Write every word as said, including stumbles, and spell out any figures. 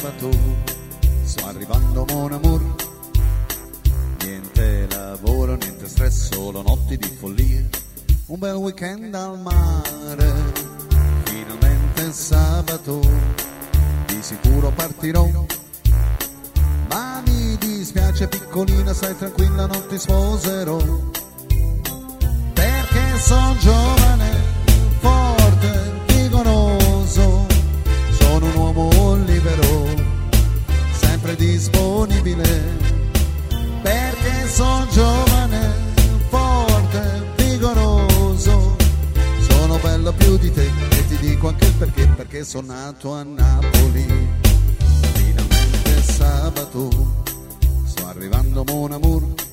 sabato, sto arrivando mon amour. Niente lavoro, niente stress, solo notti di follia, un bel weekend al mare. Finalmente sabato, di sicuro partirò. Ma mi dispiace piccolina, stai tranquilla, non ti sposerò. Perché sono giovane, forte, vigoroso, sono un uomo libero, sempre disponibile. Perché sono giovane, forte, vigoroso, sono bello più di te e ti dico anche il perché, perché sono nato a Napoli. Finalmente sabato, sto arrivando mon amour.